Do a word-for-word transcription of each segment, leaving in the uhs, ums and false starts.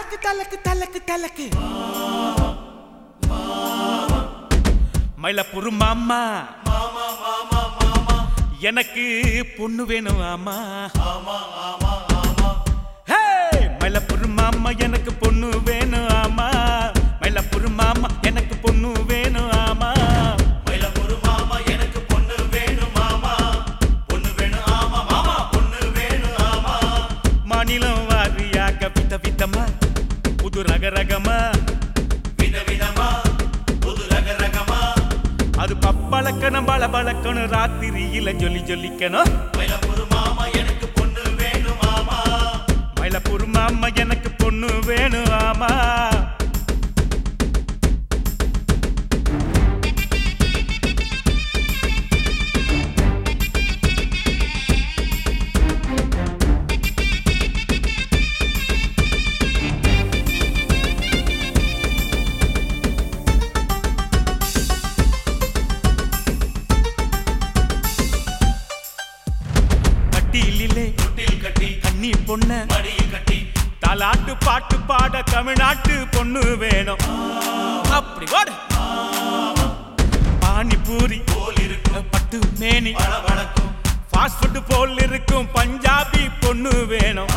தலக்கு தலக்கு தலக்கு தலக்கு மயிலப்புரு மாமா எனக்கு பொண்ணு வேணும் ஆமா மயிலப்புரு மாமா எனக்கு பொண்ணு வேணும் ஆமா மயிலப்புரு மாமா எனக்கு பொண்ணு வேணும் ஆமா மயிலப்புரு மாமா எனக்கு பொண்ணு வேணும் ஆமா பொண்ணு வேணும் ஆமா மாமா பொண்ணு வேணும் ஆமா மாநிலம் வாரியாக வித விதமா புது ரக ரகமா வித விதமா புது ரக ரகமா அது பப்பளக்கணும் பல பழக்கணும் ராத்திரியில ஜொலி ஜொலிக்கணும் மயிலப்புரு மாமா எனக்கு பொண்ணு வேணும் ஆமா மயிலப்புரு மாமா எனக்கு பொண்ணு வேணும் ஆமா தொட்டில் கட்டி கண்ணி பொண்ண மடியில் கட்டி தாலாட்டு பாட்டு பாட தமிழ்நாட்டு பொண்ணு வேணும் அப்படி வாடு பானிபூரி போல் இருக்கும் பட்டு மேனி பளபளக்கும் ஃபாஸ்ட் ஃபுட் போல் இருக்கும் பஞ்சாபி பொண்ணு வேணும்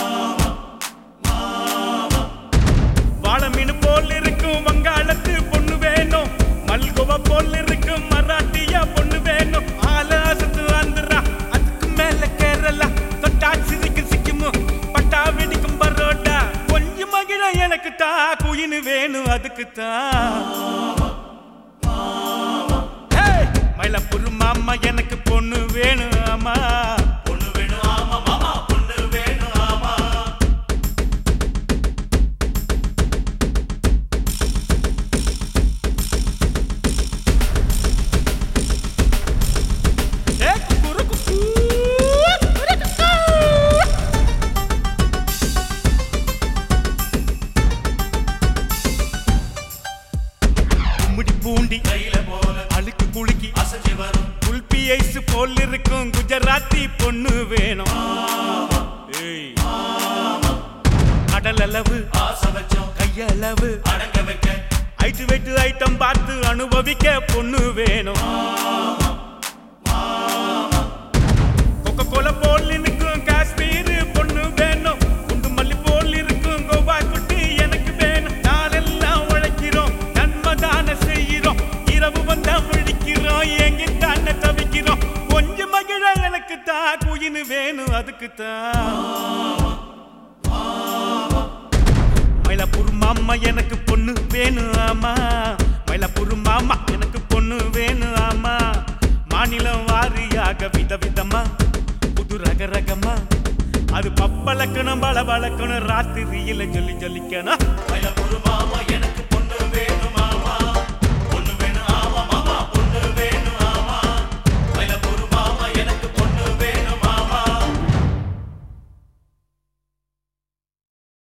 வாழை மீன் போல் இருக்கும் வங்காளத்து பொண்ணு வேணும் மல்கோவா போல் இருக்கும் மராட்டியா பொண்ணு வேணும் ஆலாசத்து ஆந்திரா அதுக்கு மேல கேரளா தொட்டா சிரிக்கும் சிக்கிமு பட்டா வெடிக்கும் பரோட்டா கொஞ்சம் மகிழ எனக்கு தா குயின்னு வேணும் அதுக்கு தான் மயிலப்புரு மாமா எனக்கு பொண்ணு வேணும் ஆமா பொண்ணு வேணும் ஆமா மாமா பொண்ணு வேணும் ஆமா கும்மிடி பூண்டி கையில போல அழுக்கு குலுக்கி அசைஞ்சு வரும் குல்பி ஐஸ் போல் இருக்கும் குஜராத்தி பொண்ணு வேணும் ஏய். கடல் அளவு ஆசை வச்சோம் கையளவு அடங்க வைக்க ஐட்டு வெட்டு ஐட்டம் பார்த்து அனுபவிக்க பொண்ணு வேணும் கொக்கோ கோலா போல் இருக்கும் காஷ்மீர் பொண்ணு வேணும் குண்டு மல்லி போல் இருக்கும் கோவா குட்டி எனக்கு வேணும் நாளெல்லாம் உழைக்கிறோம் நன்மைதான செய்கிறோம் இரவு வந்தா முழிக்கிறோம் எங்கிட்டான தவிக்கிறோம் கொஞ்சம் மகிழ எனக்கு தா குயின்னு வேணும் அதுக்கு தான் மயிலப்புரு மாமா எனக்கு பொண்ணு வேணும் ஆமா மயிலப்புரு மாமா எனக்கு பொண்ணு வேணும் ஆமா மாநிலம் வாரியாக வித விதமா புது ரக ரகமா அது பப்பளக்கணும் பல பழக்கணும் ராத்திரியில ஜொலி ஜொலிக்கணும் மயிலப்புரு மாமா எனக்கு